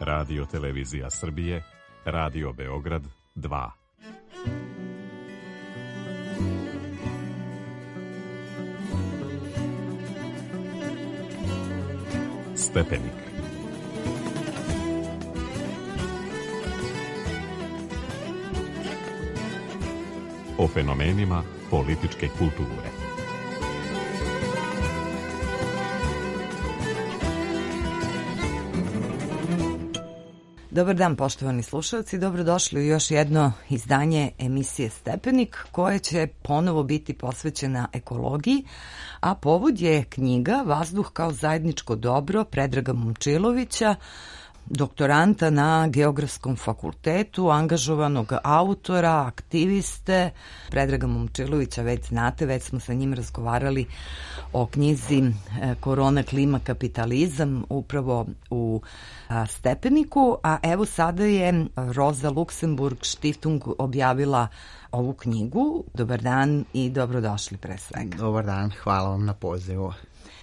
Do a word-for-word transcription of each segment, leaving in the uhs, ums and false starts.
Radio Televizija Srbije, Radio Beograd dva. Stepenik. O fenomenima političke kulture. Dobar dan, poštovani slušalci, dobrodošli u još jedno izdanje emisije Stepenik, koje će ponovo biti posvećena ekologiji, a povod je knjiga Vazduh kao zajedničko dobro Predraga Momčilovića, doktoranta na Geografskom fakultetu, angažovanog autora, aktiviste. Predraga Momčilovića već znate, već smo sa njim razgovarali o knjizi Korona, klima, kapitalizam, upravo u Stepeniku, a evo sada je Rosa Luxemburg Stiftung objavila ovu knjigu. Dobar dan i dobrodošli pre svega. Dobar dan, hvala vam na pozivu.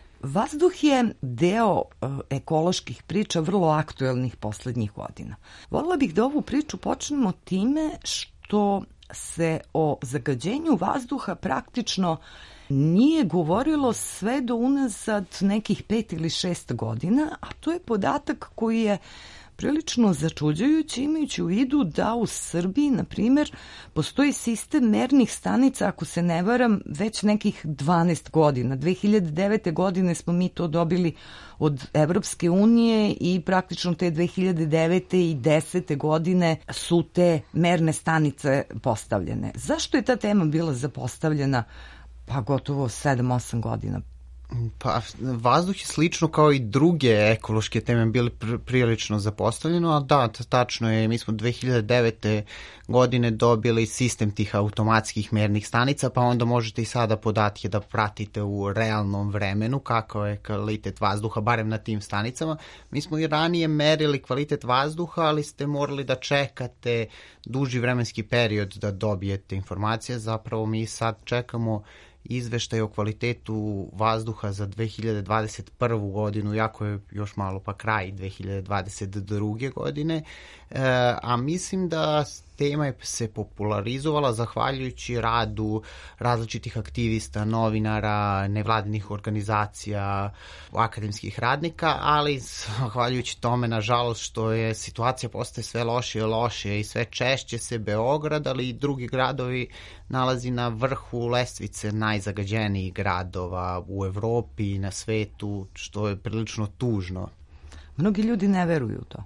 Vazduh je deo ekoloških priča vrlo aktuelnih poslednjih godina. Voljela bih da ovu priču počnemo time što se o zagađenju vazduha praktično nije govorilo sve do unazad nekih pet ili šest godina, a to je podatak koji je prilično začuđujući, imajući u vidu da u Srbiji, na primjer, postoji sistem mernih stanica, ako se ne varam, već nekih dvanaest godina. dve hiljade devete. godine smo mi to dobili od Evropske unije i praktično te dve hiljade devete. i desete. godine su te merne stanice postavljene. Zašto je ta tema bila zapostavljena pa gotovo sedam osam godina? Pa, vazduh je slično kao i druge ekološke teme bili pr prilično zapostavljeno, a da, tačno je, mi smo dve hiljade devete. godine dobili sistem tih automatskih mernih stanica, pa onda možete i sada podatke da pratite u realnom vremenu kakav je kvalitet vazduha, barem na tim stanicama. Mi smo i ranije merili kvalitet vazduha, ali ste morali da čekate duži vremenski period da dobijete informacije. Zapravo mi sad čekamo izveštaj o kvalitetu vazduha za dve hiljade dvadeset prvu. godinu, jako je još malo pa kraj dve hiljade dvadeset druge. godine, e, a mislim da tema je se popularizovala zahvaljujući radu različitih aktivista, novinara, nevladinih organizacija, akademskih radnika, ali zahvaljujući tome, nažalost, što je situacija postaje sve lošije i lošije i sve češće se Beograd, ali i drugi gradovi nalazi na vrhu lestvice najzagađenijih gradova u Evropi i na svetu, što je prilično tužno. Mnogi ljudi ne veruju u to.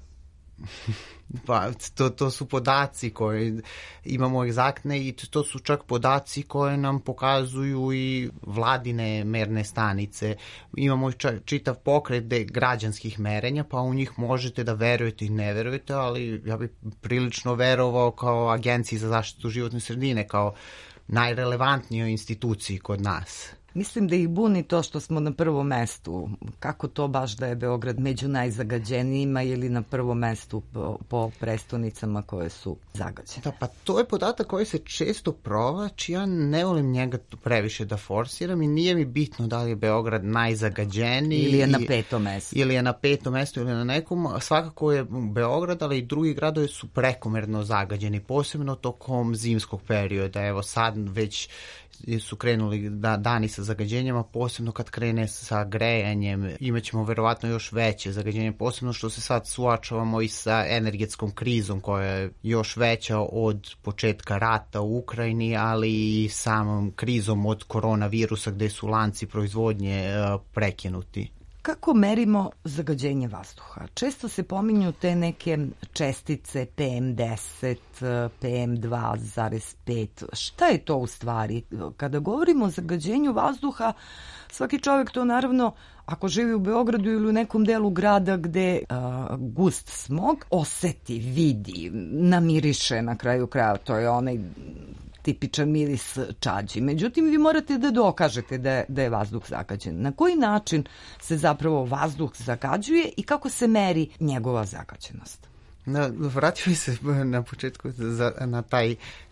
Pa, to, to su podaci koje imamo egzaktne i to su čak podaci koje nam pokazuju i vladine merne stanice. Imamo čak, čitav pokret građanskih merenja, pa u njih možete da verujete i ne verujete, ali ja bih prilično verovao kao Agenciji za zaštitu životne sredine, kao najrelevantnijoj instituciji kod nas. Mislim da ih buni to što smo na prvom mestu. Kako to baš da je Beograd među najzagađenijima ili na prvom mestu po, po prestonicama koje su zagađene? Da, pa to je podatak koji se često provlači. Ja ne volim njega previše da forsiram i nije mi bitno da li je Beograd najzagađeniji. Ili je na petom mestu. Ili je na petom mestu ili na nekom. Svakako je Beograd, ali i drugi gradovi su prekomerno zagađeni, posebno tokom zimskog perioda. Evo sad već su krenuli da, dani sa zagađenjama, posebno kad krene sa grejanjem, imaćemo verovatno još veće zagađenje, posebno što se sad suočavamo i sa energetskom krizom koja je još veća od početka rata u Ukrajini, ali i samom krizom od koronavirusa gde su lanci proizvodnje uh, prekinuti. Kako merimo zagađenje vazduha? Često se pominju te neke čestice P M deset, P M dva zarez pet. Šta je to u stvari? Kada govorimo o zagađenju vazduha, svaki čovjek to naravno, ako živi u Beogradu ili u nekom delu grada gde uh, gust smog, oseti, vidi, namiriše na kraju kraja. To je onaj tipičan miris čađi. Međutim, vi morate da dokažete da je, da je vazduh zagađen. Na koji način se zapravo vazduh zagađuje i kako se meri njegova zagađenost? Na, vratio se na početku za, na taj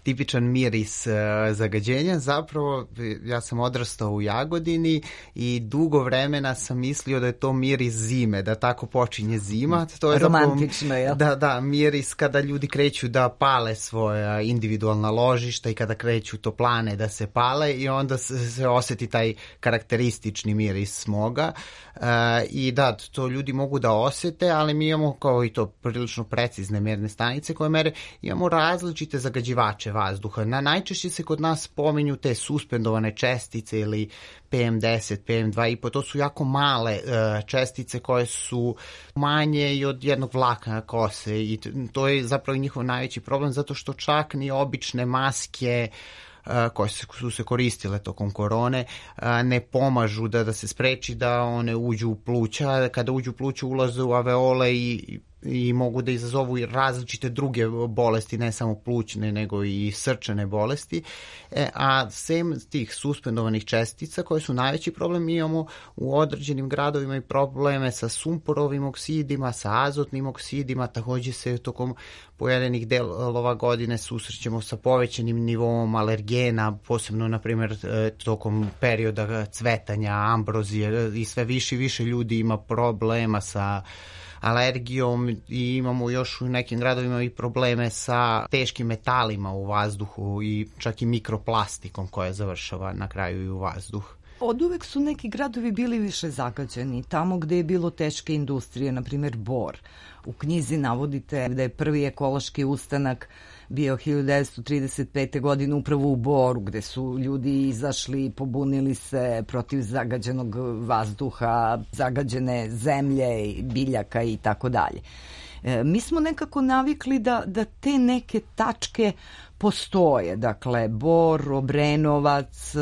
tipičan miris uh, zagađenja. Zapravo, ja sam odrastao u Jagodini i dugo vremena sam mislio da je to miris zime, da tako počinje zima. To je romantično, je. Da, da, miris kada ljudi kreću da pale svoja individualna ložišta i kada kreću toplane da se pale i onda se oseti taj karakteristični miris smoga. Uh, I da, to ljudi mogu da osete, ali mi imamo kao i to prilično precizne mjerne stanice koje mere, imamo različite zagađivače vazduha. Na, najčešće se kod nas pominju te suspendovane čestice ili P M deset, P M dva i po, to su jako male uh, čestice koje su manje i od jednog vlaka kose i to je zapravo njihov najveći problem zato što čak ni obične maske koje su se koristile tokom korone, ne pomažu da, da se spreči da one uđu u pluća. Kada uđu u pluća ulaze u alveole i i mogu da izazovu i različite druge bolesti, ne samo plućne, nego i srčane bolesti. E, a sem tih suspendovanih čestica, koje su najveći problem, imamo u određenim gradovima i probleme sa sumporovim oksidima, sa azotnim oksidima, takođe se tokom pojedinih delova godine susrećemo sa povećanim nivom alergena, posebno, na primjer, tokom perioda cvetanja, ambrozije i sve više i više ljudi ima problema sa alergijom i imamo još u nekim gradovima i probleme sa teškim metalima u vazduhu i čak i mikroplastikom koja završava na kraju i u vazduh. Od uvek su neki gradovi bili više zagađeni, tamo gde je bilo teške industrije, na primjer Bor. U knjizi navodite da je prvi ekološki ustanak bio hiljadu devetsto trideset pete. godine upravo u Boru, gde su ljudi izašli i pobunili se protiv zagađenog vazduha, zagađene zemlje, biljaka i tako dalje. Mi smo nekako navikli da, da te neke tačke postoje, dakle Bor, Obrenovac,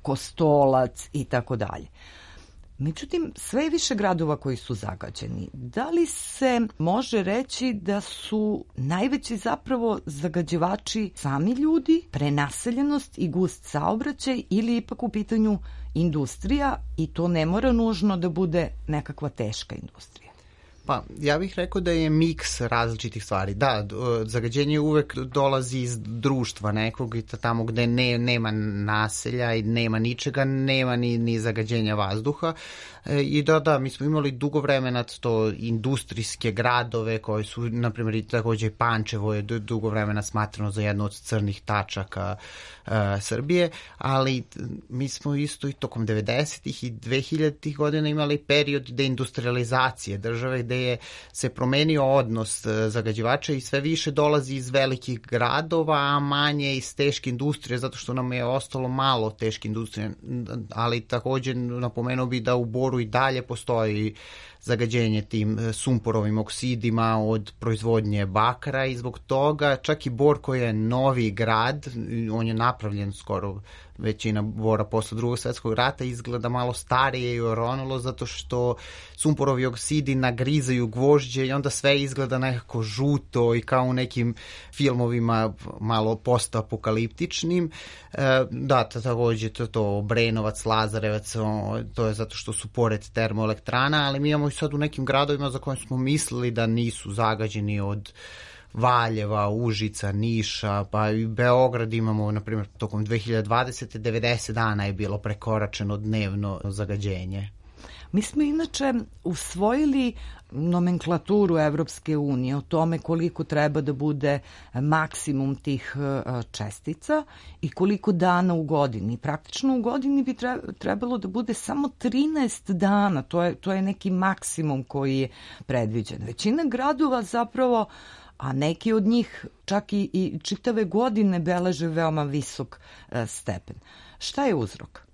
Kostolac i tako dalje. Međutim, sve više gradova koji su zagađeni. Da li se može reći da su najveći zapravo zagađivači sami ljudi, prenaseljenost i gust saobraćaj ili ipak u pitanju industrija i to ne mora nužno da bude nekakva teška industrija? Pa, ja bih rekao da je miks različitih stvari. Da, zagađenje uvek dolazi iz društva nekog i tamo gde ne, nema naselja i nema ničega, nema ni, ni zagađenja vazduha. E, I da, da, mi smo imali dugo vremena to industrijske gradove koji su, na primjer, i takođe Pančevo je dugo vremena smatrano za jednu od crnih tačaka e, Srbije, ali mi smo isto i tokom devedesetih i dvehiljaditih godina imali period deindustrializacije države gde je se promenio odnos zagađivača i sve više dolazi iz velikih gradova, a manje iz teške industrije, zato što nam je ostalo malo teške industrije, ali takođe napomenuo bi da u Boru i dalje postoji zagađenje tim sumporovim oksidima od proizvodnje bakra i zbog toga čak i Bor koji je novi grad, on je napravljen skoro većina Bora posle drugog svjetskog rata, izgleda malo starije i oronulo zato što sumporovi oksidi nagrizaju gvožđe i onda sve izgleda nekako žuto i kao u nekim filmovima malo postapokaliptičnim. E, da, takođe to, to Obrenovac, Lazarevac, to je zato što su pored termoelektrana, ali mi imamo i sad u nekim gradovima za koje smo mislili da nisu zagađeni od Valjeva, Užica, Niša, pa i Beograd imamo, na primjer, tokom dve hiljade dvadesete. devedeset dana je bilo prekoračeno dnevno zagađenje. Mi smo inače usvojili nomenklaturu Evropske unije o tome koliko treba da bude maksimum tih čestica i koliko dana u godini. Praktično u godini bi trebalo da bude samo trinaest dana, to je, to je neki maksimum koji je predviđen. Većina gradova zapravo, a neki od njih čak i, i čitave godine beleže veoma visok e, stepen. Šta je uzrok?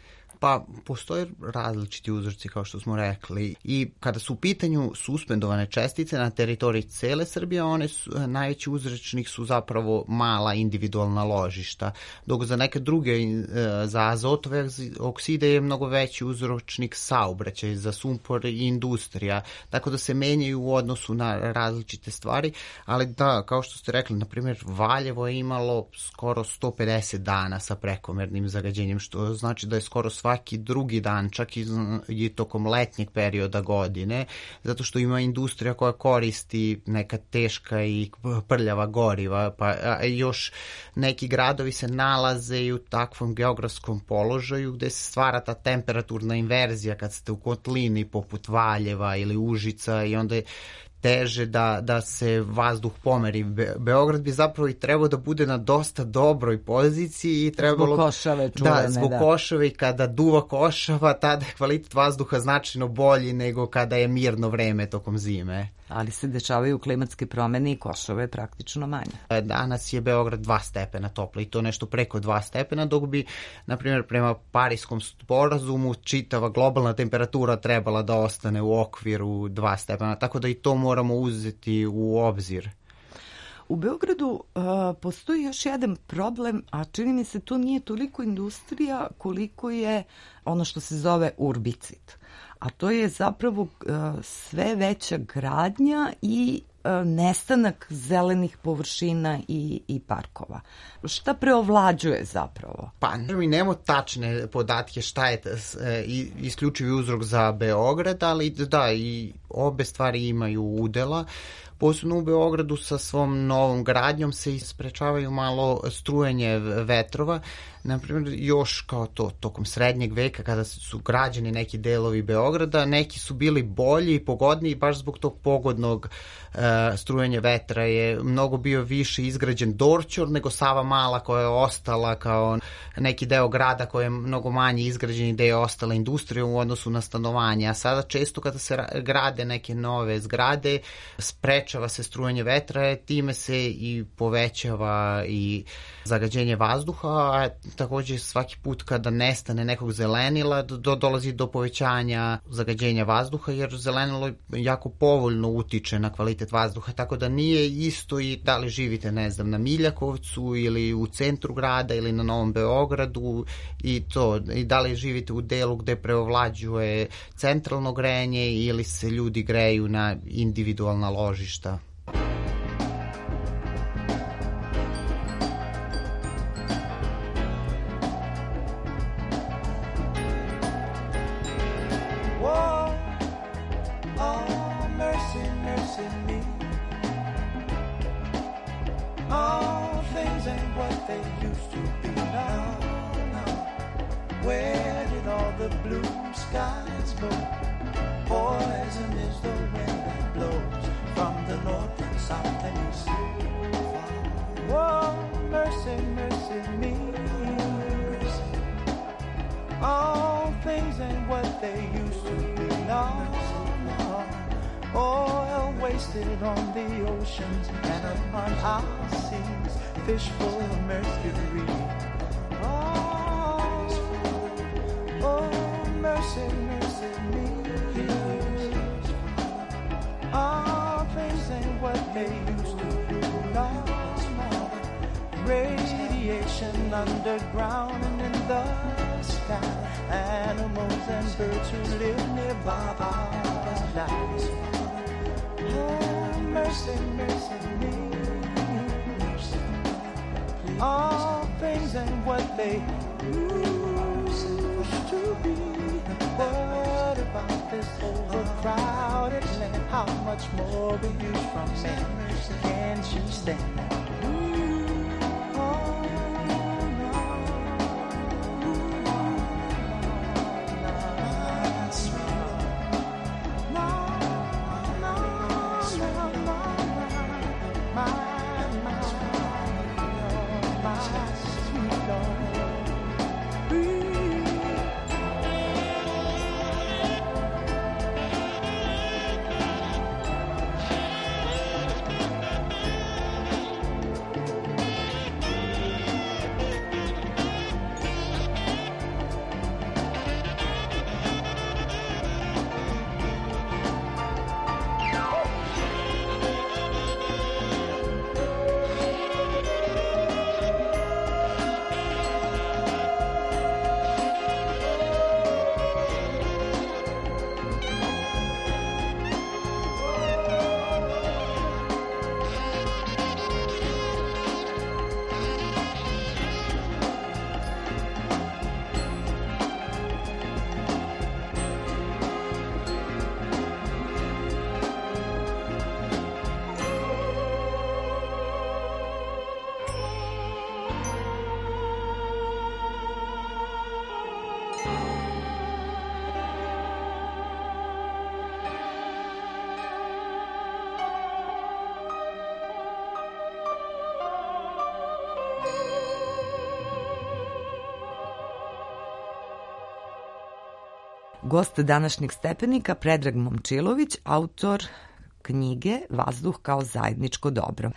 Pa, postoje različiti uzroci, kao što smo rekli. I kada su u pitanju suspendovane čestice na teritoriji cele Srbije, one su, najveći uzročnik su zapravo mala individualna ložišta. Dok za neke druge, za azotove okside je mnogo veći uzročnik saobraćaj, za sumpor i industrija. Tako da se menjaju u odnosu na različite stvari. Ali da, kao što ste rekli, na primjer, Valjevo je imalo skoro sto pedeset dana sa prekomernim zagađenjem, što znači da je skoro sva svaki drugi dan, čak i, i tokom letnjeg perioda godine, zato što ima industrija koja koristi neka teška i prljava goriva, pa a, još neki gradovi se nalaze i u takvom geografskom položaju gde se stvara ta temperaturna inverzija kad ste u kotlini poput Valjeva ili Užica i onda je teže da, da se vazduh pomeri. Be, Beograd bi zapravo i trebao da bude na dosta dobroj poziciji i trebalo... Zbog košave čuvene, da. Zbog da. košave i kada duva košava, tada je kvalitet vazduha značajno bolji nego kada je mirno vreme tokom zime. Ali se dešavaju klimatske promene i košava je praktično manja. Danas je Beograd dva stepena topla i to nešto preko dva stepena, dok bi, na primjer, prema Parijskom sporazumu čitava globalna temperatura trebala da ostane u okviru dva stepena, tako da i to moramo uzeti u obzir. U Beogradu uh, postoji još jedan problem, a čini mi se to nije toliko industrija koliko je ono što se zove urbicid. A to je zapravo uh, sve veća gradnja i uh, nestanak zelenih površina i, i parkova. Šta preovlađuje zapravo? Pa mi nemamo tačne podatke šta je e, isključivi uzrok za Beograd, ali da, i obe stvari imaju udela. Posebno u Beogradu sa svom novom gradnjom se isprečavaju malo strujenje vetrova. Naprimjer, još kao to tokom srednjeg veka kada su građeni neki delovi Beograda, neki su bili bolji i pogodniji baš zbog tog pogodnog e, strujenja vetra je mnogo bio više izgrađen Dorćol nego Sava Mala koja je ostala kao neki deo grada koji je mnogo manje izgrađen i gde je ostala industrija u odnosu na stanovanje. A sada često kada se grade neke nove zgrade, sprečava se strujanje vetra, time se i povećava i zagađenje vazduha, a takođe svaki put kada nestane nekog zelenila do, dolazi do povećanja zagađenja vazduha, jer zelenilo jako povoljno utiče na kvalitet vazduha, tako da nije isto i da li živite, ne znam, na Miljakovcu ili u centru grada ili na Novom Beogradu i to, i da li živite u delu gde preovlađuje centralno grejanje ili se ljudi greju na individualna ložišta. Underground and in the sky, animals and birds who live nearby are nice. Oh, mercy, mercy me. All things and what they used to be. What about this overcrowded land? How much more will you from me? Can she stand? Gost današnjeg stepenika Predrag Momčilović, autor knjige Vazduh kao zajedničko dobro.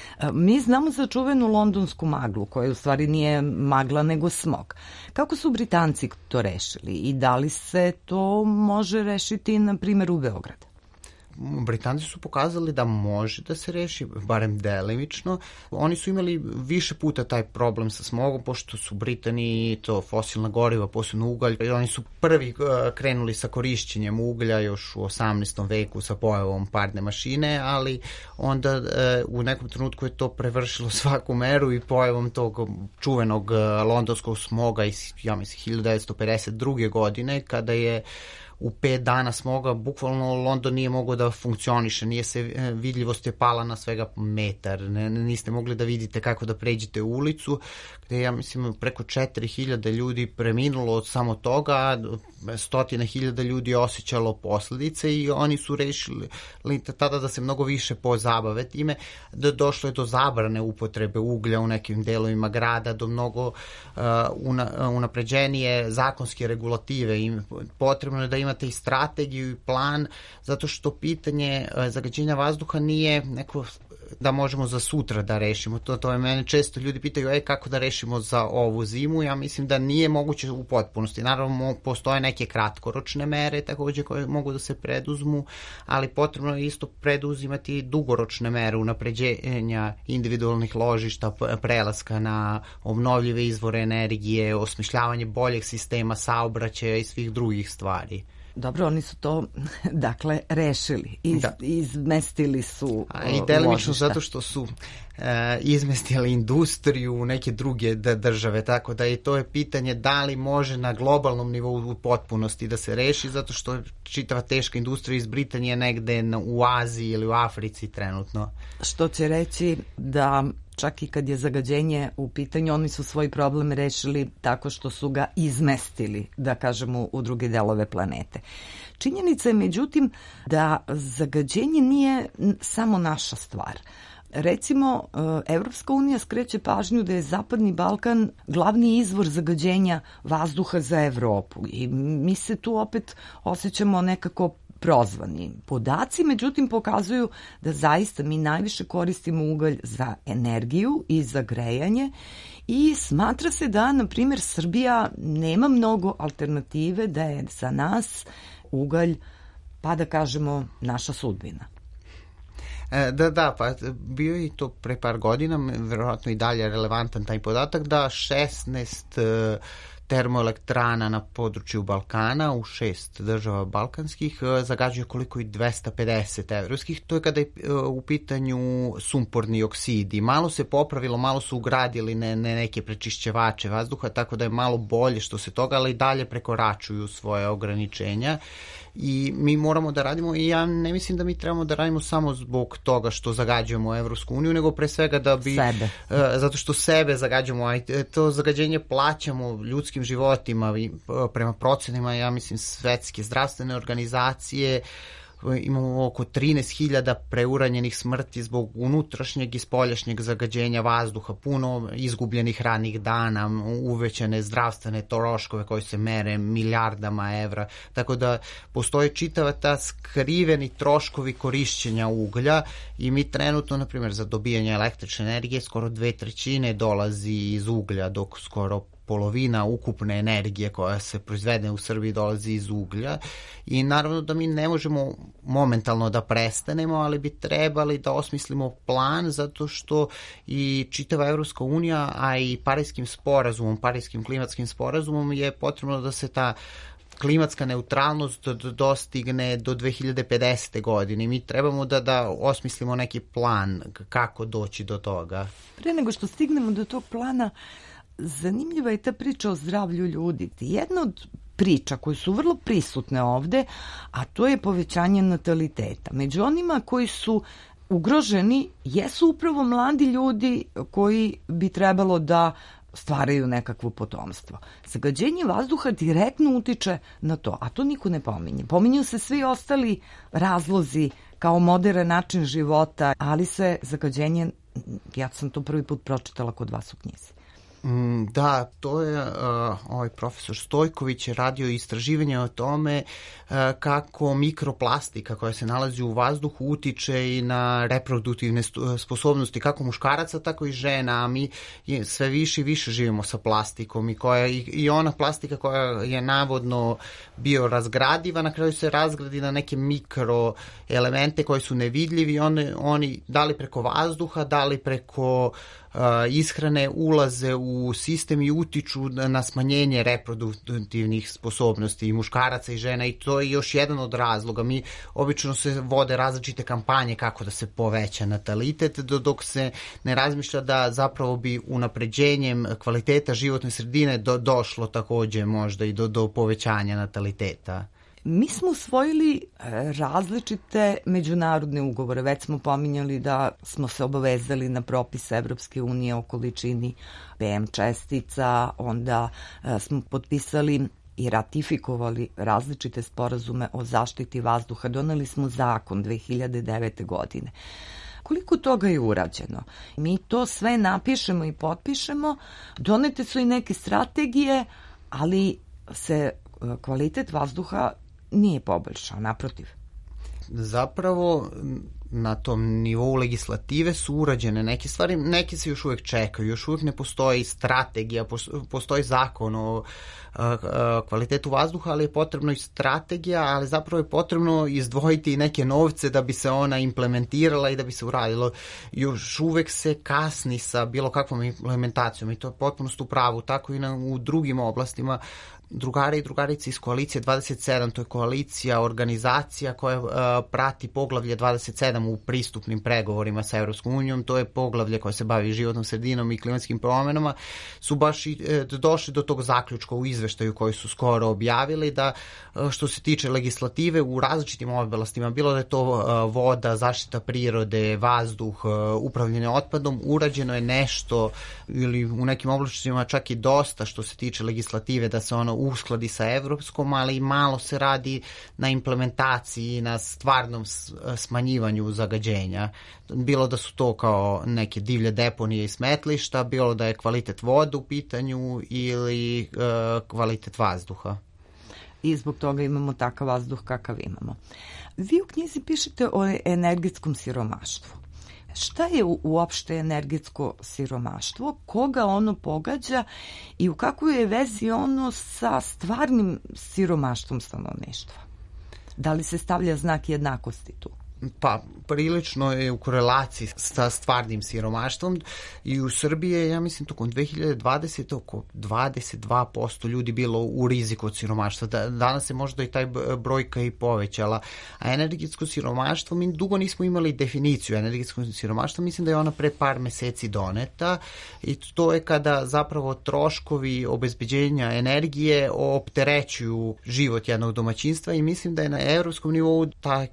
Mi znamo za čuvenu londonsku maglu, koja u stvari nije magla nego smog. Kako su Britanci to rešili i da li se to može rešiti, na primjer, u Beogradu? Britanci su pokazali da može da se reši, barem delimično. Oni su imali više puta taj problem sa smogom, pošto su Britaniji to fosilna goriva, posebno ugalj. Oni su prvi krenuli sa korišćenjem uglja još u osamnaestom veku sa pojavom parne mašine, ali onda u nekom trenutku je to prevršilo svaku meru i pojavom tog čuvenog londonskog smoga iz, ja mislim, hiljadu devetsto pedeset druge. godine, kada je u pet dana smoga, bukvalno London nije mogao da funkcioniše, nije se, vidljivost je pala na svega metar, ne, niste mogli da vidite kako da pređete u ulicu, gde ja mislim preko četiri hiljade ljudi preminulo od samo toga, a stotine hiljada ljudi je osjećalo posledice i oni su rešili tada da se mnogo više pozabave time, da došlo je do zabrane upotrebe uglja u nekim delovima grada, do mnogo uh, una, unapređenije zakonske regulative i potrebno je da imate i strategiju i plan, zato što pitanje zagađenja vazduha nije neko da možemo za sutra da rešimo. To, to je mene često ljudi pitaju, ej, kako da rešimo za ovu zimu? Ja mislim da nije moguće u potpunosti. Naravno, postoje neke kratkoročne mere takođe koje mogu da se preduzmu, ali potrebno je isto preduzimati dugoročne mere unapređenja individualnih ložišta, prelaska na obnovljive izvore energije, osmišljavanje boljeg sistema saobraćaja i svih drugih stvari. Dobro, oni su to, dakle, rešili. Iz, da. Izmestili su A, I delimično zato što su e, izmestili industriju u neke druge države, tako da i to je pitanje da li može na globalnom nivou u potpunosti da se reši, zato što čitava teška industrija iz Britanije negde u Aziji ili u Africi trenutno. Što će reći da čak i kad je zagađenje u pitanju, oni su svoj problem rešili tako što su ga izmestili, da kažemo, u druge delove planete. Činjenica je, međutim, da zagađenje nije samo naša stvar. Recimo, Evropska unija skreće pažnju da je Zapadni Balkan glavni izvor zagađenja vazduha za Evropu i mi se tu opet osjećamo nekako prozvani. Podaci, međutim, pokazuju da zaista mi najviše koristimo ugalj za energiju i za grejanje i smatra se da, na primjer, Srbija nema mnogo alternative, da je za nas ugalj, pa da kažemo, naša sudbina. Da, da, pa bio je to pre par godina, verovatno i dalje relevantan taj podatak, da šesnaest termoelektrana na području Balkana u šest država balkanskih zagađuje koliko i dvesta pedeset evropskih. To je kada je u pitanju sumporni oksidi. Malo se popravilo, malo su ugradili ne, ne neke prečišćevače vazduha, tako da je malo bolje što se toga, ali i dalje prekoračuju svoje ograničenja. I mi moramo da radimo, i ja ne mislim da mi trebamo da radimo samo zbog toga što zagađujemo Evropsku uniju, nego pre svega da bi, sebe. Uh, zato što sebe zagađujemo, a to zagađenje plaćamo ljudskim životima i uh, prema procenima, ja mislim, Svetske zdravstvene organizacije, imamo oko trinaest hiljada preuranjenih smrti zbog unutrašnjeg i spoljašnjeg zagađenja vazduha, puno izgubljenih radnih dana, uvećane zdravstvene troškove koji se mere milijardama evra, tako da postoje čitava ta skriveni troškovi korišćenja uglja i mi trenutno, na primjer, za dobijanje električne energije skoro dve trećine dolazi iz uglja, dok skoro polovina ukupne energije koja se proizvede u Srbiji dolazi iz uglja i naravno da mi ne možemo momentalno da prestanemo, ali bi trebali da osmislimo plan, zato što i čitava Evropska unija, a i Parijskim sporazumom, Parijskim klimatskim sporazumom je potrebno da se ta klimatska neutralnost dostigne do dve hiljade pedesete. godine. Mi trebamo da, da osmislimo neki plan kako doći do toga. Pre nego što stignemo do tog plana, zanimljiva je ta priča o zdravlju ljudi. Jedna od priča koje su vrlo prisutne ovde, a to je povećanje nataliteta. Među onima koji su ugroženi jesu upravo mladi ljudi koji bi trebalo da stvaraju nekakvo potomstvo. Zagađenje vazduha direktno utiče na to, a to niko ne pominje. Pominju se svi ostali razlozi kao modern način života, ali se zagađenje, ja sam to prvi put pročitala kod vas u knjizi. Da, to je uh, ovaj profesor Stojković je radio istraživanje o tome uh, kako mikroplastika koja se nalazi u vazduhu utiče i na reproduktivne sposobnosti kako muškaraca, tako i žena, a mi sve više i više živimo sa plastikom i, koja, i, i ona plastika koja je navodno bio razgradiva, na kraju se razgradi na neke mikroelemente koji su nevidljivi i oni, oni da li preko vazduha, da li preko Uh, ishrane ulaze u sistem i utiču na smanjenje reproduktivnih sposobnosti i muškaraca i žena i to je još jedan od razloga. Mi obično se vode različite kampanje kako da se poveća natalitet, dok se ne razmišlja da zapravo bi unapređenjem kvaliteta životne sredine do, došlo takođe možda i do, do povećanja nataliteta. Mi smo usvojili različite međunarodne ugovore. Već smo pominjali da smo se obavezali na propise Evropske unije o količini P M čestica, onda smo potpisali i ratifikovali različite sporazume o zaštiti vazduha. Doneli smo zakon dve hiljade devete. godine. Koliko toga je urađeno? Mi to sve napišemo i potpišemo, donete su i neke strategije, ali se kvalitet vazduha nije poboljšao, naprotiv. Zapravo, na tom nivou legislative su urađene neke stvari, neke se još uvek čekaju, još uvek ne postoji strategija, postoji zakon o kvalitetu vazduha, ali je potrebno i strategija, ali zapravo je potrebno izdvojiti i neke novce da bi se ona implementirala i da bi se uradilo. Još uvek se kasni sa bilo kakvom implementacijom i to je potpuno u pravu, tako i na, u drugim oblastima. Drugari i drugarice iz koalicije dvadeset sedam, to je koalicija, organizacija koja uh, prati poglavlje dvadeset sedam u pristupnim pregovorima sa Evropskom unijom, to je poglavlje koje se bavi životnom sredinom i klimatskim promenama, su baš i e, došli do tog zaključka u izveštaju koji su skoro objavili da e, što se tiče legislative u različitim oblastima, bilo da je to e, voda, zaštita prirode, vazduh, e, upravljanje otpadom, urađeno je nešto ili u nekim oblastima čak i dosta što se tiče legislative da se ono uskladi sa evropskom, ali malo se radi na implementaciji, na stvarnom smanjivanju zagađenja. Bilo da su to kao neke divlje deponije i smetlišta, bilo da je kvalitet vode u pitanju ili e, kvalitet vazduha. I zbog toga imamo takav vazduh kakav imamo. Vi u knjizi pišete o energetskom siromaštvu. Šta je uopšte energetsko siromaštvo, koga ono pogađa i u kakvoj je vezi ono sa stvarnim siromaštvom stanovništva? Da li se stavlja znak jednakosti tu? Pa, prilično je u korelaciji sa stvarnim siromaštvom i u Srbiji je, ja mislim, tokom dve hiljade dvadesete oko dvadeset dva posto ljudi bilo u riziku od siromaštva. Da, danas se možda i taj brojka i povećala. A energetsko siromaštvo, mi dugo nismo imali definiciju energetskog siromaštva, mislim da je ona pre par meseci doneta i to je kada zapravo troškovi obezbeđenja energije opterećuju život jednog domaćinstva i mislim da je na evropskom nivou taj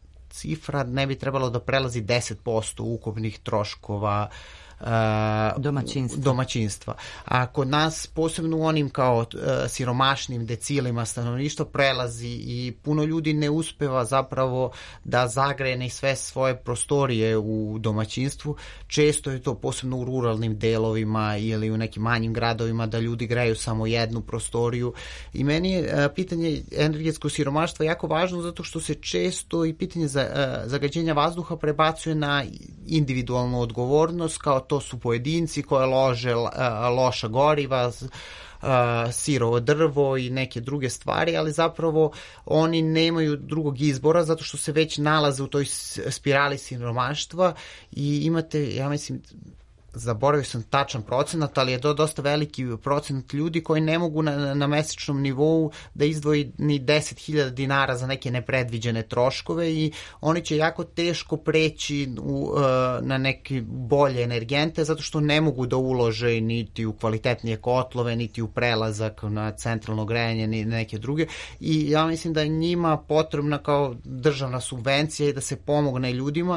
cifra ne bi trebalo da prelazi deset posto ukupnih troškova uh, domaćinstva. domaćinstva. A kod nas, posebno u onim kao uh, siromašnim decilima stanovništva, prelazi i puno ljudi ne uspeva zapravo da zagrene sve svoje prostorije u domaćinstvu. Često je to posebno u ruralnim delovima ili u nekim manjim gradovima da ljudi greju samo jednu prostoriju. I meni je uh, pitanje energetskog siromaštva jako važno zato što se često i pitanje za, uh, zagađenja vazduha prebacuje na individualnu odgovornost, kao to su pojedinci koje lože uh, loša goriva, Uh, sirovo drvo i neke druge stvari, ali zapravo oni nemaju drugog izbora zato što se već nalaze u toj spirali siromaštva i imate, ja mislim, zaboravio sam tačan procenat, ali je to dosta veliki procenat ljudi koji ne mogu na, na mesečnom nivou da izdvoji ni deset hiljada dinara za neke nepredviđene troškove i oni će jako teško preći u, na neke bolje energente zato što ne mogu da ulože niti u kvalitetnije kotlove, niti u prelazak na centralno grejanje, ni neke druge i ja mislim da je njima potrebna kao državna subvencija i da se pomogne ljudima,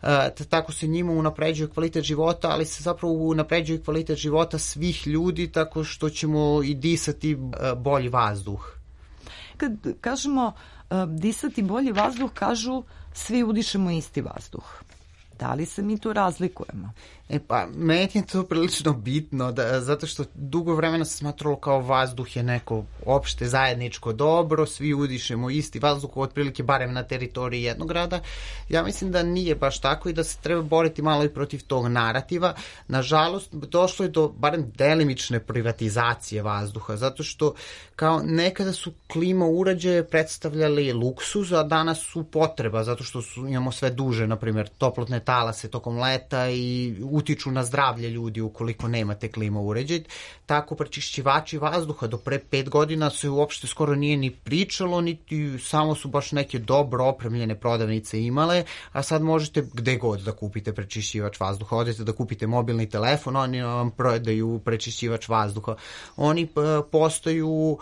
tako se njima unapređuje kvalitet života, ali se zapravo unapređuje kvalitet života svih ljudi tako što ćemo i disati bolji vazduh. Kad kažemo disati bolji vazduh, kažu svi udišemo isti vazduh. Da li se mi tu razlikujemo? E pa, meni je to prilično bitno, da, zato što dugo vremena se smatralo kao vazduh je neko opšte zajedničko dobro, svi udišemo isti vazduh, otprilike barem na teritoriji jednog grada. Ja mislim da nije baš tako i da se treba boriti malo i protiv tog narativa. Nažalost, došlo je do barem delimične privatizacije vazduha, zato što kao nekada su klima uređaje predstavljali luksuz, a danas su potreba, zato što su, imamo sve duže, na primjer, toplotne talase tokom leta i utiču na zdravlje ljudi ukoliko nemate klima uređaj. Tako prečišćivači vazduha do pre pet godina se uopšte skoro nije ni pričalo, niti samo su baš neke dobro opremljene prodavnice imale, a sad možete gde god da kupite prečišćivač vazduha. Odete da kupite mobilni telefon, oni vam prodaju prečišćivač vazduha. Oni postaju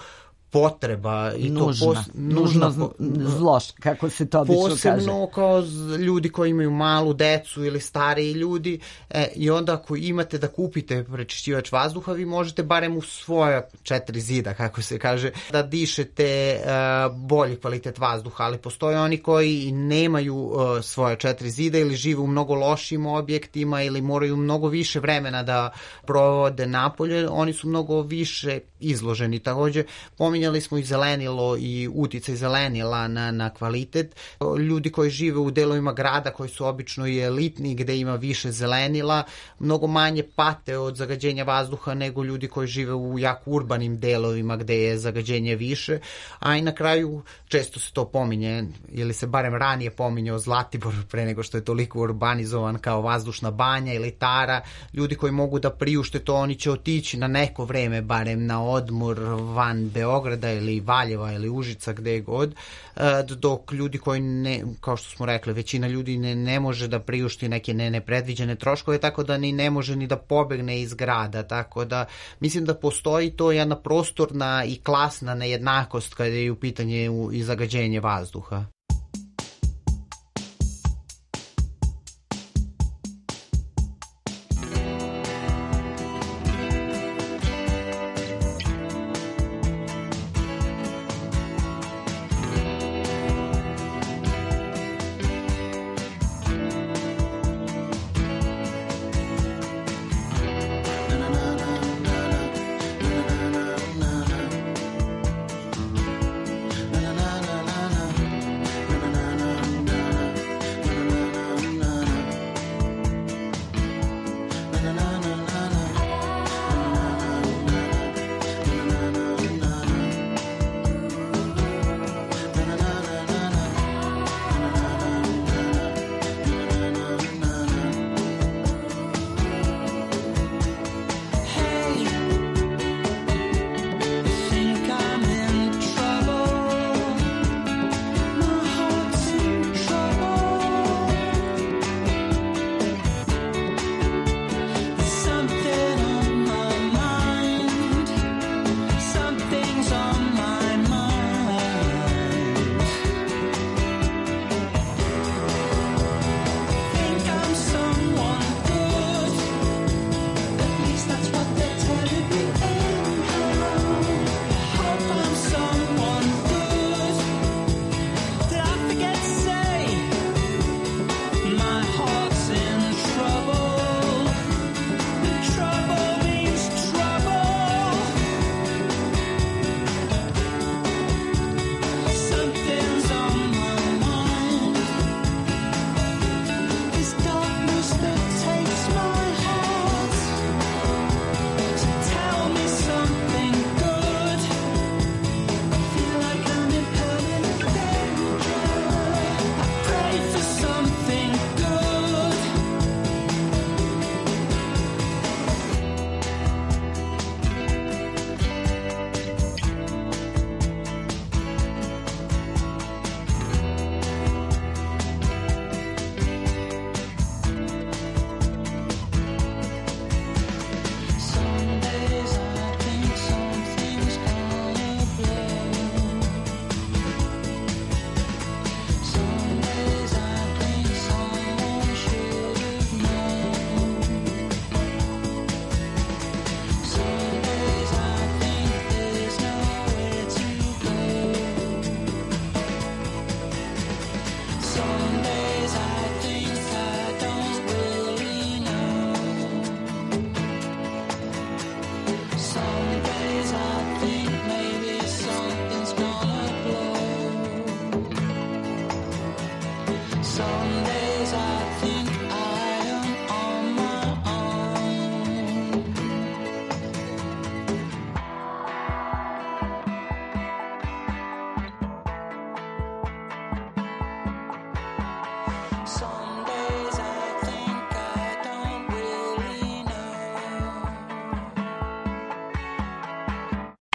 potreba i nužna, to pos, nužno nužna, zlo, kako se to obično kaže. Posebno kao ljudi koji imaju malu decu ili stariji ljudi, e, i onda ako imate da kupite prečišćivač vazduha, vi možete barem u svoja četiri zida, kako se kaže, da dišete e, bolji kvalitet vazduha, ali postoje oni koji nemaju e, svoje četiri zida ili žive u mnogo lošim objektima ili moraju mnogo više vremena da provode napolje, oni su mnogo više izloženi. Takođe, pominjali smo i zelenilo i uticaj zelenila na, na kvalitet. Ljudi koji žive u delovima grada koji su obično i elitni, gde ima više zelenila, mnogo manje pate od zagađenja vazduha nego ljudi koji žive u jako urbanim delovima gde je zagađenje više. A i na kraju često se to pominje, ili se barem ranije pominjao Zlatibor pre nego što je toliko urbanizovan kao vazdušna banja ili Tara. Ljudi koji mogu da priušte to, oni će otići na neko vreme barem na odmor van Beograda ili Valjeva ili Užica, gde god, dok ljudi koji ne, kao što smo rekli, većina ljudi ne, ne može da priušti neke ne, nepredviđene troškove, tako da ni ne može ni da pobegne iz grada, tako da mislim da postoji to jedna prostorna i klasna nejednakost kada je u pitanje i zagađenje vazduha.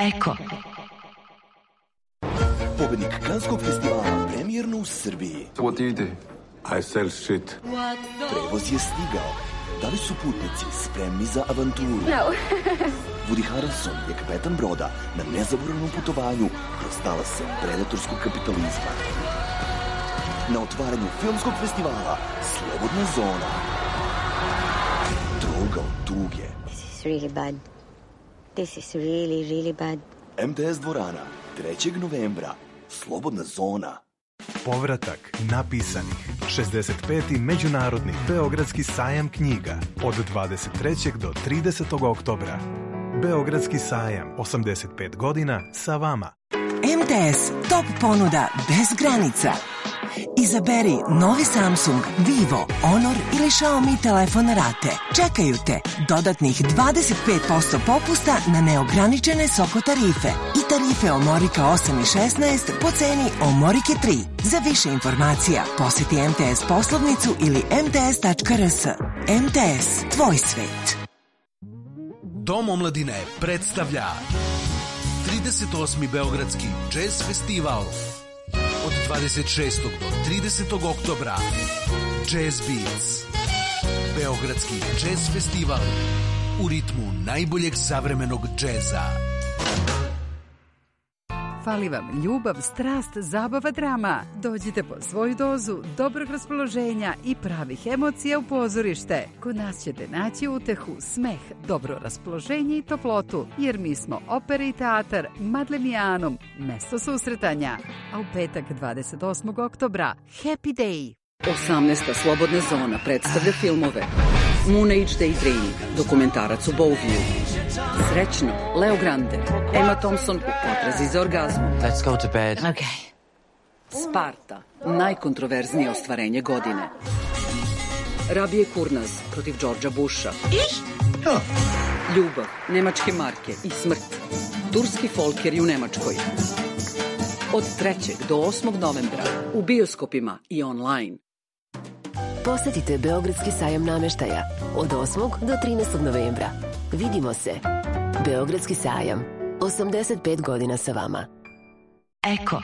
Eko. Pobednik Kanskog festivala premijerno u Srbiji. What do you do? I sell shit. Prevoz je stigao. Da li su putnici spremni za avanturu? No. Woody Harrelson je kapetan broda na nezaboravnom putovanju kroz talase predatorskog kapitalizma. Na otvaranju filmskog festivala Slobodna zona. Droga od tuge. This is really bad. This is really, really bad. M T S dvorana, trećeg novembra. Slobodna zona. Povratak napisanih. šezdeset peti Međunarodni Beogradski sajam knjiga od dvadeset trećeg do tridesetog oktobra. Beogradski sajam, osamdeset pet godina sa vama. M T S Top ponuda bez granica. Izaberi novi Samsung, Vivo, Honor ili Xiaomi telefon na rate. Čekaju te dodatnih dvadeset pet posto popusta na neograničene Soko tarife i tarife Omorika osam i šesnaest po ceni Omorike tri. Za više informacija poseti M T S poslovnicu ili em te es tačka er es. M T S, tvoj svet. Dom omladine predstavlja trideset osmi Beogradski jazz festival. Od dvadeset šestog do tridesetog oktobra Jazz Beats. Beogradski jazz festival u ritmu najboljeg savremenog džeza. Fali vam ljubav, strast, zabava, drama. Dođite po svoju dozu dobrog raspoloženja i pravih emocija u pozorište. Kod nas ćete naći utehu, smeh, dobro raspoloženje i toplotu, jer mi smo opera i teatar Madlenijanom, mesto susretanja. A u petak dvadeset osmog oktobra Happy Day. osamnaesta Slobodna zona predstavlja filmove Moon Age Daydream, dokumentarac u Bowview, Srećno, Leo Grande, Emma Thompson u potrazi za orgazmom. Let's go to bed. Okay. Sparta, najkontroverznije ostvarenje godine. Rabije Kurnaz protiv Đorđa Busha. Ljubav, nemačke marke i smrt. Turski folkeri u Nemačkoj. Od trećeg do osmog novembra u bioskopima i online. Posetite Beogradski sajam nameštaja od osmog do trinaestog novembra. Vidimo se. Beogradski sajam. osamdeset pet godina sa vama. Eko.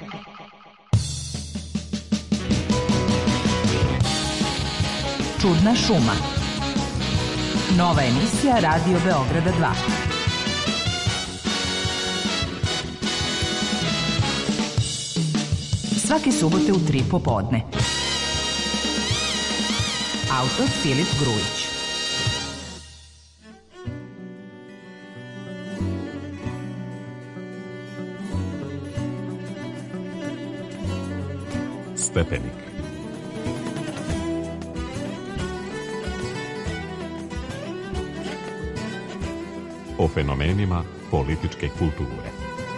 Čudna šuma. Nova emisija Radio Beograda dva. Svake subote u tri popodne. Autor Filip Grujić. Stepenik. O fenomenima političke kulture.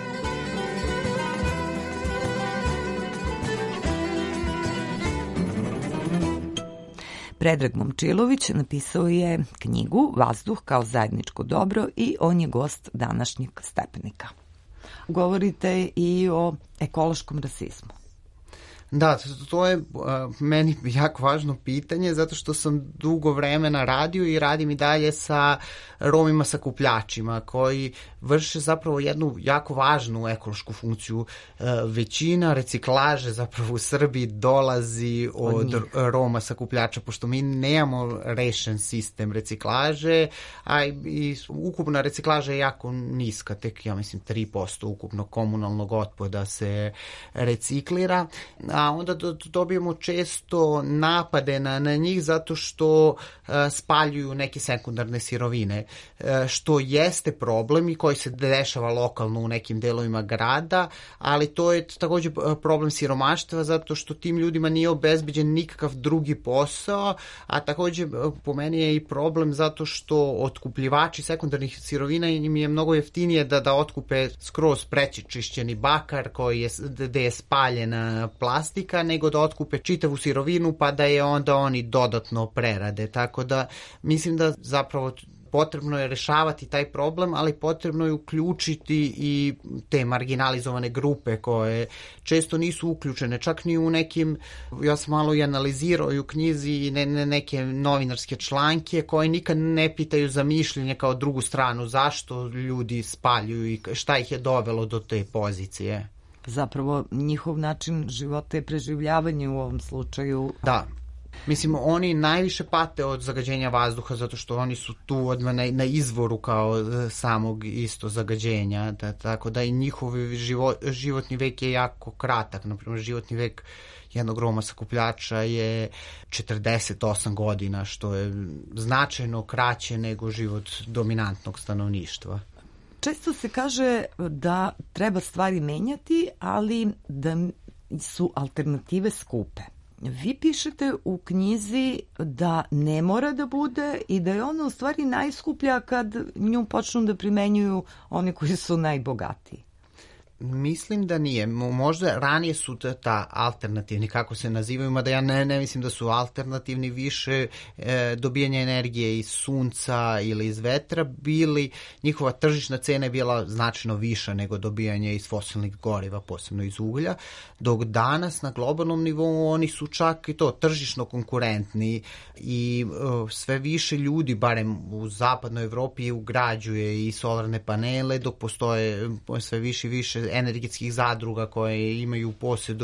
Predrag Momčilović napisao je knjigu Vazduh kao zajedničko dobro i on je gost današnjeg Stepenika. Govorite i o ekološkom rasizmu. Da, to je uh, meni jako važno pitanje, zato što sam dugo vremena radio i radim i dalje sa Romima sakupljačima, koji vrše zapravo jednu jako važnu ekološku funkciju. Uh, većina reciklaže zapravo u Srbiji dolazi od, od Roma sakupljača, pošto mi nemamo rešen sistem reciklaže, a i, i ukupna reciklaža je jako niska, tek ja mislim tri posto ukupnog komunalnog otpada se reciklira, a onda dobijemo često napade na, na njih zato što uh, spaljuju neke sekundarne sirovine, uh, što jeste problem i koji se dešava lokalno u nekim delovima grada, ali to je takođe problem siromaštva zato što tim ljudima nije obezbeđen nikakav drugi posao, a takođe po meni je i problem zato što otkupljivači sekundarnih sirovina im je mnogo jeftinije da, da otkupe skroz prečišćeni bakar koji je, gde je spaljena plastika, nego da otkupe čitavu sirovinu pa da je onda oni dodatno prerade. Tako da mislim da zapravo potrebno je rešavati taj problem, ali potrebno je uključiti i te marginalizovane grupe koje često nisu uključene, čak ni u nekim, ja sam malo i analizirao i u knjizi ne, ne, neke novinarske članke koje nikad ne pitaju za mišljenje kao drugu stranu, zašto ljudi spaljuju i šta ih je dovelo do te pozicije. Zapravo njihov način života je preživljavanje u ovom slučaju. Da. Mislim, oni najviše pate od zagađenja vazduha zato što oni su tu odmah na, na izvoru kao samog isto zagađenja, da, tako da i njihov živo, životni vek je jako kratak. Naprimjer, životni vek jednog Roma sakupljača je četrdeset osam godina, što je značajno kraće nego život dominantnog stanovništva. Često se kaže da treba stvari menjati, ali da su alternative skupe. Vi pišete u knjizi da ne mora da bude i da je ona u stvari najskuplja kad nju počnu da primenjuju oni koji su najbogatiji. Mislim da nije. Možda ranije su ta alternativni, kako se nazivaju, mada ja ne, ne mislim da su alternativni više e, dobijanje energije iz sunca ili iz vetra bili, njihova tržišna cena je bila značajno viša nego dobijanje iz fosilnih goriva, posebno iz uglja, dok danas na globalnom nivou oni su čak i to tržišno konkurentni i e, sve više ljudi, barem u zapadnoj Evropi, ugrađuje i solarne panele, dok postoje sve više i više energetskih zadruga koje imaju u posjedu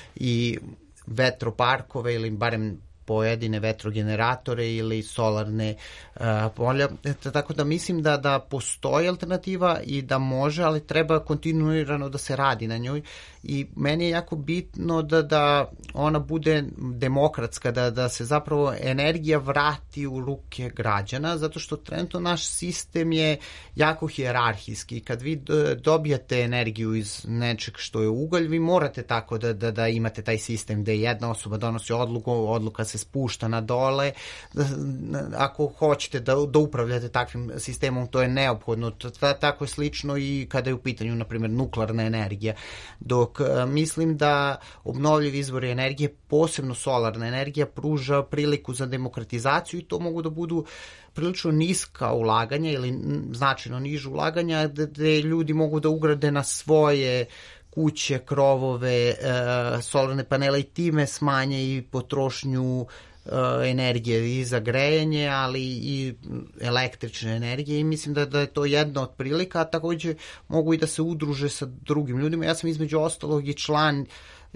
i vetroparkove ili barem pojedine vetrogeneratore ili solarne uh, polja. Tako da mislim da, da postoji alternativa i da može, ali treba kontinuirano da se radi na njoj i meni je jako bitno da, da ona bude demokratska, da, da se zapravo energija vrati u ruke građana, zato što trenutno naš sistem je jako hijerarhijski. Kad vi dobijate energiju iz nečeg što je ugalj, vi morate tako da, da, da imate taj sistem gde jedna osoba donosi odluku, odluka se spušta na dole. Ako hoćete da, da upravljate takvim sistemom, to je neophodno. Tako je slično i kada je u pitanju, na primjer, nuklearna energija. Dok mislim da obnovljivi izvori energije, posebno solarna energija, pruža priliku za demokratizaciju i to mogu da budu prilično niska ulaganja ili značajno niža ulaganja gde ljudi mogu da ugrade na svoje kuće, krovove, solarne panele i time smanje i potrošnju energije i za grejanje, ali i električne energije i mislim da, da je to jedna od prilika, a takođe mogu i da se udruže sa drugim ljudima. Ja sam između ostalog i član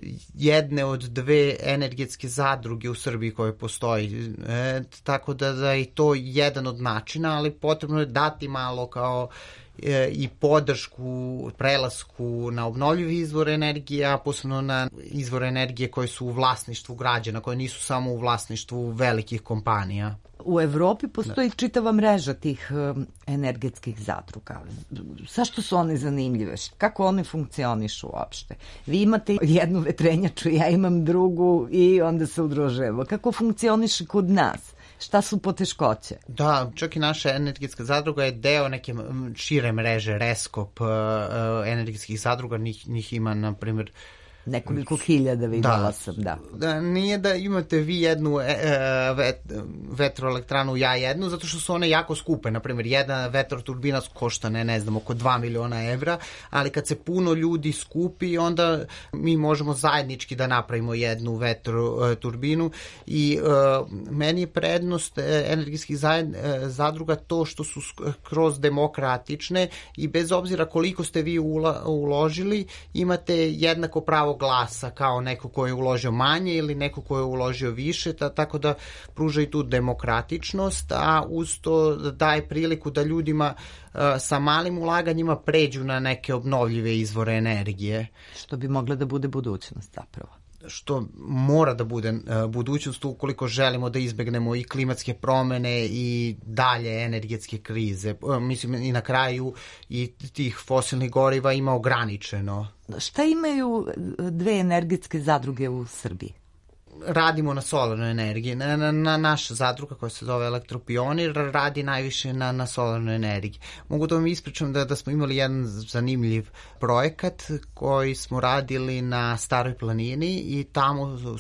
jedne od dve energetske zadruge u Srbiji koje postoji. E, tako da, da je to jedan od načina, ali potrebno je dati malo kao e, i podršku prelasku na obnovljive izvore energije, a posebno na izvore energije koje su u vlasništvu građana, koje nisu samo u vlasništvu velikih kompanija. U Evropi postoji čitava mreža tih energetskih zadruga. Zašto su one zanimljive? Kako one funkcionišu uopšte? Vi imate jednu vetrenjaču, ja imam drugu i onda se udružujemo. Kako funkcioniše kod nas? Šta su poteškoće? Da, čak i naša energetska zadruga je deo neke šire mreže, Reskop energetskih zadruga, njih, njih ima, na primjer, nekoliko hiljada videla da, sam, da. Da. Nije da imate vi jednu e, vet, vetroelektranu, ja jednu, zato što su one jako skupe. Naprimjer, jedna vetroturbina košta, ne, ne znam, oko dva miliona evra, ali kad se puno ljudi skupi, onda mi možemo zajednički da napravimo jednu vetroturbinu i e, meni je prednost energetskih zajed, zadruga to što su kroz demokratične i bez obzira koliko ste vi ula, uložili, imate jednako pravo glasa kao neko ko je uložio manje ili neko ko je uložio više, ta, tako da pruža i tu demokratičnost, a uz to daje priliku da ljudima uh, sa malim ulaganjima pređu na neke obnovljive izvore energije. Što bi mogla da bude budućnost zapravo. Što mora da bude uh, budućnost ukoliko želimo da izbegnemo i klimatske promene i dalje energetske krize. Uh, mislim i na kraju i tih fosilnih goriva ima ograničeno. Šta imaju dve energetske zadruge u Srbiji? Radimo na solarnoj energiji. Na, na, na naša zadruga koja se zove Elektropionir radi najviše na, na solarnoj energiji. Mogu da vam ispričam da, da smo imali jedan zanimljiv projekat koji smo radili na Staroj planini i tamo su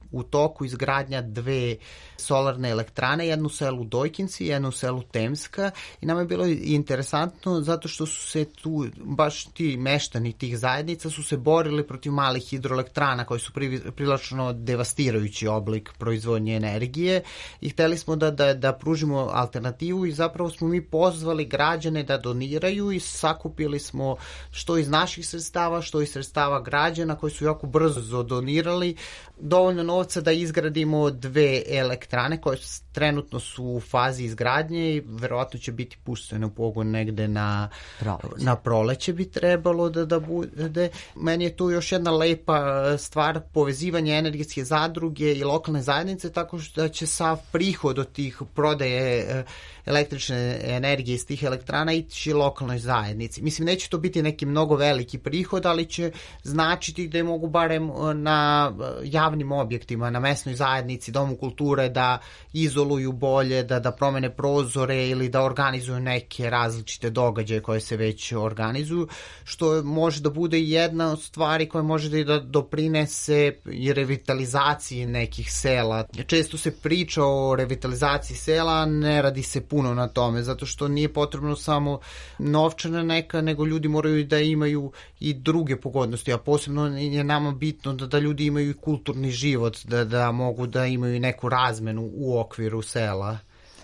u toku izgradnja dve solarne elektrane, jednu u selu Dojkinci, jednu u selu Temska, i nama je bilo interesantno zato što su se tu, baš ti meštani tih zajednica su se borili protiv malih hidroelektrana koji su prilično devastirajući oblik proizvodnje energije i hteli smo da, da, da pružimo alternativu i zapravo smo mi pozvali građane da doniraju i sakupili smo što iz naših sredstava, što iz sredstava građana koji su jako brzo donirali dovoljno novca da izgradimo dve elektrane koje trenutno su u fazi izgradnje i verovatno će biti puštene u pogon negde na proleće. Na proleće bi trebalo da, da bude. Meni je tu još jedna lepa stvar, povezivanje energetske zadruge i lokalne zajednice, tako da će sav prihod od tih prodaje električne energije iz tih elektrana ići lokalnoj zajednici. Mislim, neće to biti neki mnogo veliki prihod, ali će značiti da je mogu barem na javnim objektima, na mesnoj zajednici, domu kulture da izoluju bolje, da, da promene prozore ili da organizuju neke različite događaje koje se već organizuju, što može da bude jedna od stvari koja može da doprinese i revitalizaciji nekih sela. Često se priča o revitalizaciji sela, ne radi se puno na tome, zato što nije potrebno samo novčana neka, nego ljudi moraju da imaju i druge pogodnosti, a posebno je nama bitno da, da ljudi imaju i kulturni život, da, da mogu da imaju neku razmenu u okviru sela.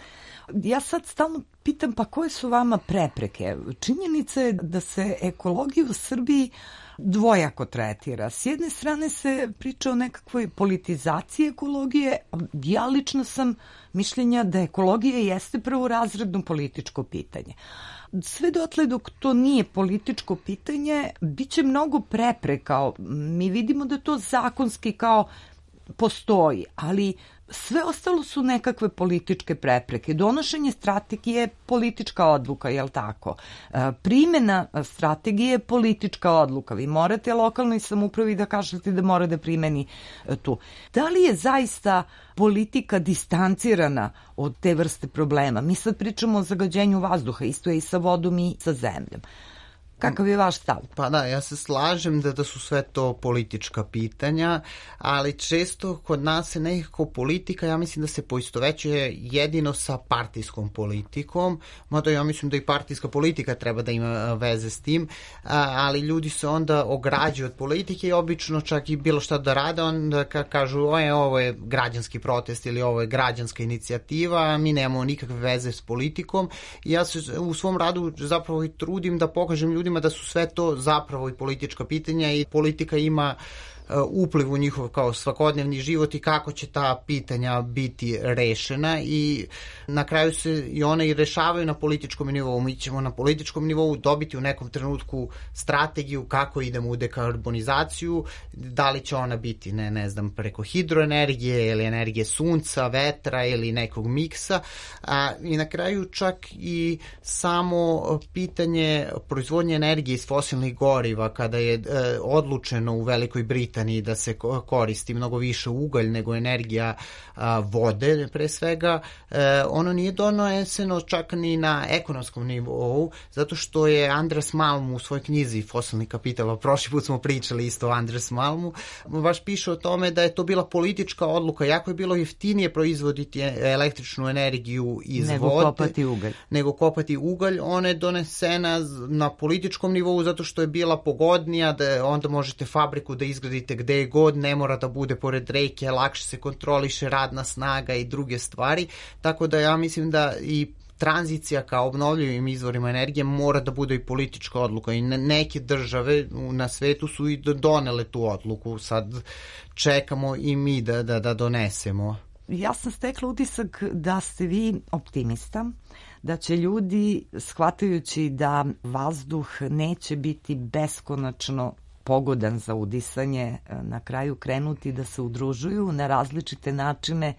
Ja sad stalno pitam, pa koje su vama prepreke? Činjenica je da se ekologija u Srbiji dvojako tretira. S jedne strane se priča o nekakvoj politizaciji ekologije. Ja lično sam mišljenja da ekologija jeste prvorazredno političko pitanje. Sve dotle dok to nije političko pitanje, bit će mnogo prepreka. Mi vidimo da to zakonski kao postoji, ali sve ostalo su nekakve političke prepreke. Donošenje strategije je politička odluka, je li tako? Primjena strategije je politička odluka. Vi morate lokalnoj samoupravi da kažete da mora da primeni tu. Da li je zaista politika distancirana od te vrste problema? Mi sad pričamo o zagađenju vazduha, isto je i sa vodom i sa zemljom. Kakav je vaš stav? Pa da, ja se slažem da, da su sve to politička pitanja, ali često kod nas se nekako politika, ja mislim da se poistovećuje jedino sa partijskom politikom, mada ja mislim da i partijska politika treba da ima veze s tim, ali ljudi se onda ograđuju od politike i obično čak i bilo šta da rade, onda kažu o, je, ovo je građanski protest ili ovo je građanska inicijativa, mi nemamo nikakve veze s politikom i ja se u svom radu zapravo i trudim da pokažem ljudima da su sve to zapravo i politička pitanja i politika ima upliv u njihov kao svakodnevni život i kako će ta pitanja biti rešena i na kraju se i one i rešavaju na političkom nivou. Mi ćemo na političkom nivou dobiti u nekom trenutku strategiju kako idemo u dekarbonizaciju, da li će ona biti ne, ne znam, preko hidroenergije ili energije sunca, vetra ili nekog miksa, a, i na kraju čak i samo pitanje proizvodnje energije iz fosilnih goriva kada je e, odlučeno u Velikoj Britaniji da se koristi mnogo više ugalj nego energija a, vode pre svega, e, ono nije doneseno čak ni na ekonomskom nivou, zato što je Andreas Malm u svojoj knjizi Fosilni kapital, prošli put smo pričali isto o Andreas Malmu, baš piše o tome da je to bila politička odluka, jako je bilo jeftinije proizvoditi električnu energiju iz nego vode kopati ugalj. nego kopati ugalj, ona je donesena na političkom nivou zato što je bila pogodnija, da onda možete fabriku da izgradite gde je god, ne mora da bude pored reke, lakše se kontroliše radna snaga i druge stvari, tako da ja mislim da i tranzicija ka obnovljivim izvorima energije mora da bude i politička odluka i neke države na svetu su i donele tu odluku, sad čekamo i mi da, da, da donesemo. Ja sam stekla utisak da ste vi optimista, da će ljudi, shvatajući da vazduh neće biti beskonačno pogodan za udisanje, na kraju krenuti da se udružuju na različite načine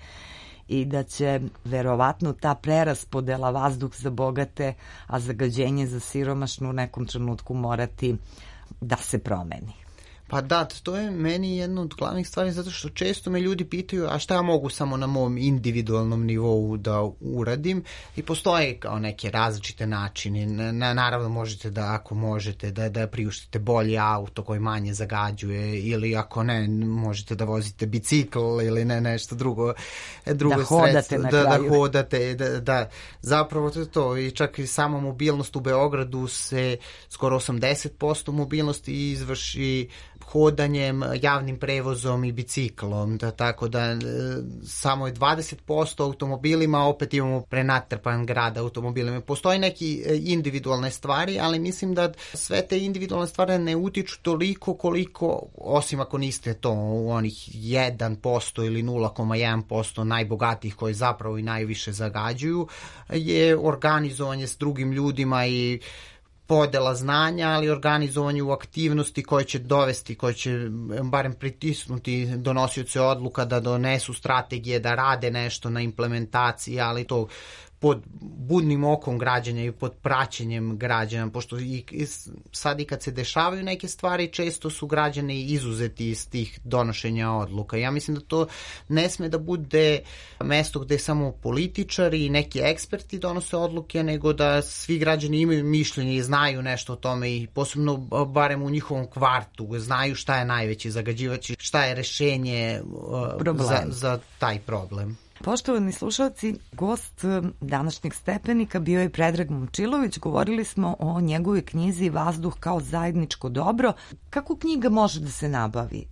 i da će verovatno ta preraspodela vazduh za bogate, a zagađenje za siromašnu u nekom trenutku morati da se promeni. Pa da, to je meni jedna od glavnih stvari, zato što često me ljudi pitaju, a šta ja mogu samo na mom individualnom nivou da uradim, i postoje kao neke različite načine. Na, naravno možete da, ako možete, da, da priuštite bolji auto koji manje zagađuje, ili ako ne, možete da vozite bicikl ili ne nešto drugo, drugo da hodate sredstvo, na da, kraju. Da hodate, da, da, zapravo to je to. I čak i sama mobilnost u Beogradu se skoro osamdeset posto mobilnosti izvrši hodanjem, javnim prevozom i biciklom, da, tako da e, samo je dvadeset posto automobilima, opet imamo prenatrpan grad automobilima. Postoji neki individualne stvari, ali mislim da sve te individualne stvari ne utiču toliko koliko, osim ako niste to u onih jedan posto ili nula zarez jedan posto najbogatijih koji zapravo i najviše zagađuju, je organizovanje s drugim ljudima i podela znanja, ali organizovanje u aktivnosti koje će dovesti, koje će barem pritisnuti donosioce odluka da donesu strategije, da rade nešto na implementaciji, ali to pod budnim okom građana i pod praćenjem građana, pošto i, i sad i kad se dešavaju neke stvari, često su građani izuzeti iz tih donošenja odluka. Ja mislim da to ne sme da bude mesto gde samo političari i neki eksperti donose odluke, nego da svi građani imaju mišljenje i znaju nešto o tome, i posebno barem u njihovom kvartu, znaju šta je najveći zagađivač i šta je rešenje za, za taj problem. Poštovani slušalci, gost današnjeg Stepenika bio je Predrag Momčilović. Govorili smo o njegovoj knjizi Vazduh kao zajedničko dobro. Kako knjiga može da se nabavi?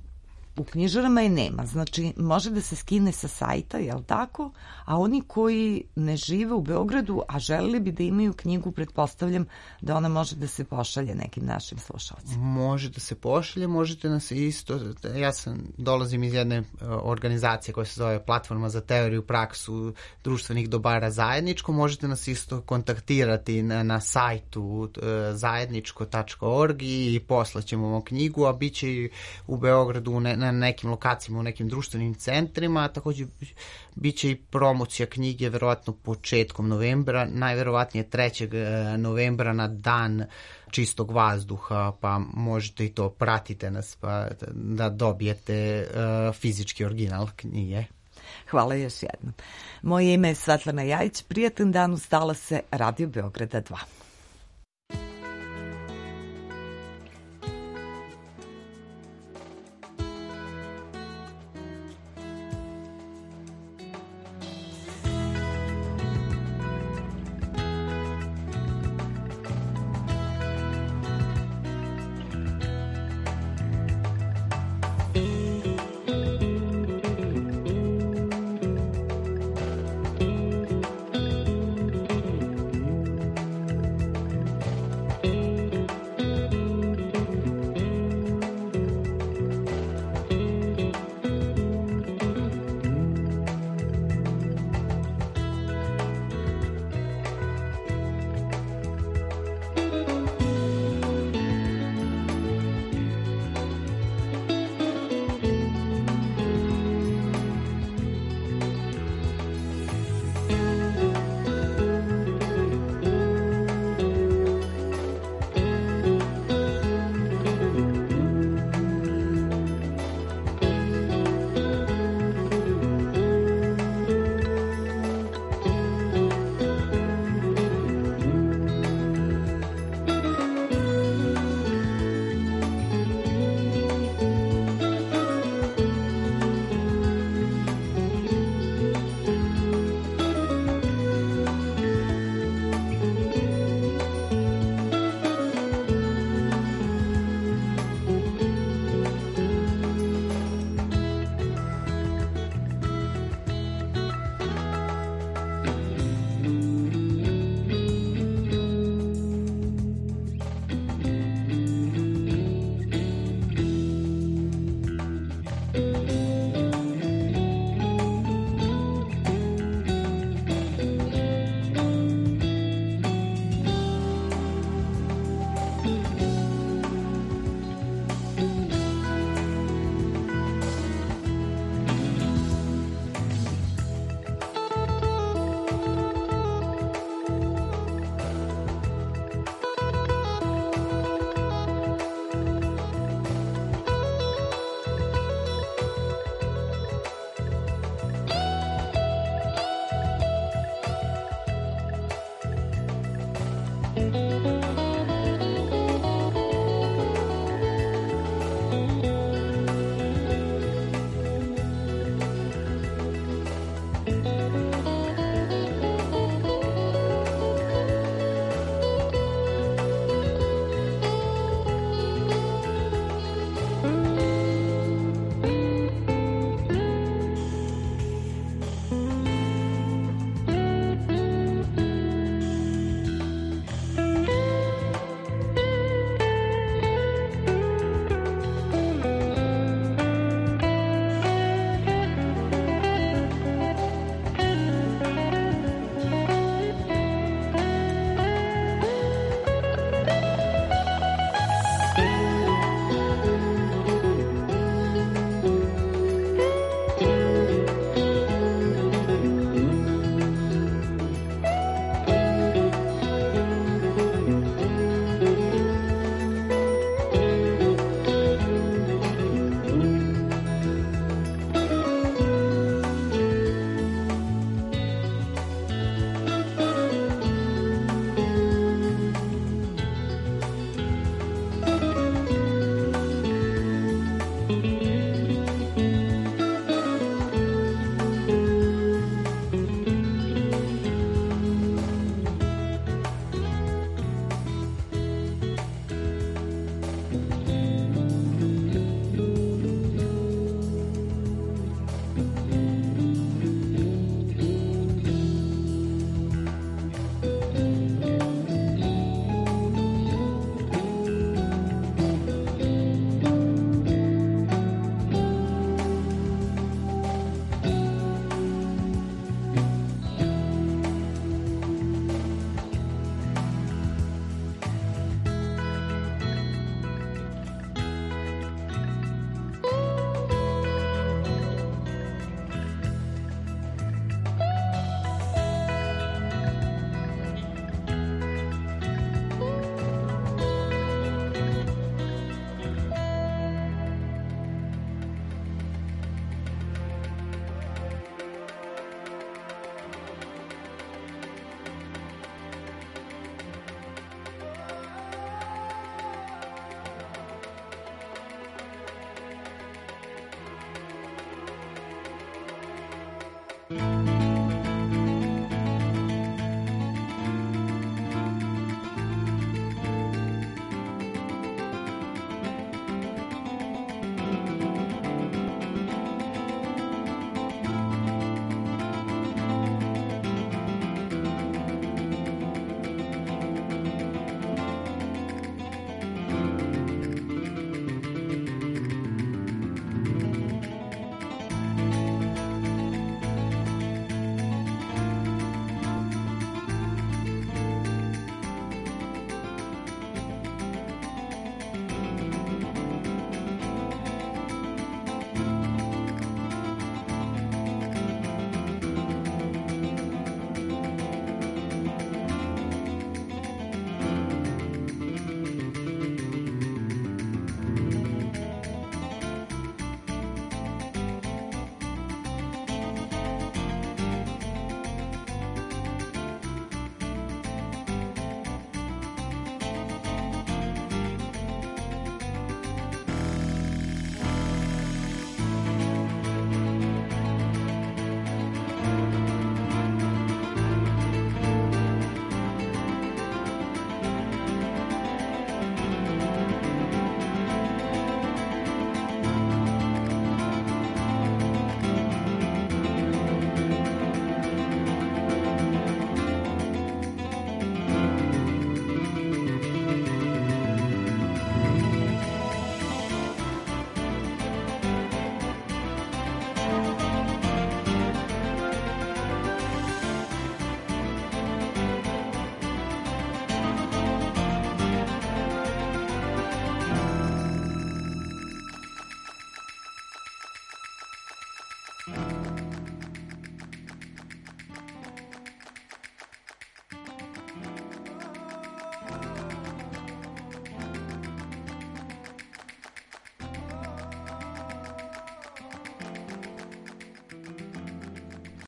U knjižarama je nema, znači može da se skine sa sajta, jel tako? A oni koji ne žive u Beogradu, a želeli bi da imaju knjigu, pretpostavljam da ona može da se pošalje nekim našim slušalcima. Može da se pošalje, možete nas isto, ja sam, dolazim iz jedne organizacije koja se zove Platforma za teoriju praksu društvenih dobara zajedničko, možete nas isto kontaktirati na, na sajtu zajedničko tačka org i poslaćemo vam knjigu, a bit će i u Beogradu ne, na nekim lokacijama, u nekim društvenim centrima, a takođe bit će i promocija knjige verovatno početkom novembra, najverovatnije trećeg novembra na dan čistog vazduha, pa možete i to, pratite nas pa da dobijete uh, fizički original knjige. Hvala još jednom. Moje ime je Svetlana Jajić, prijatan dan, ustala se Radio Beograda dva.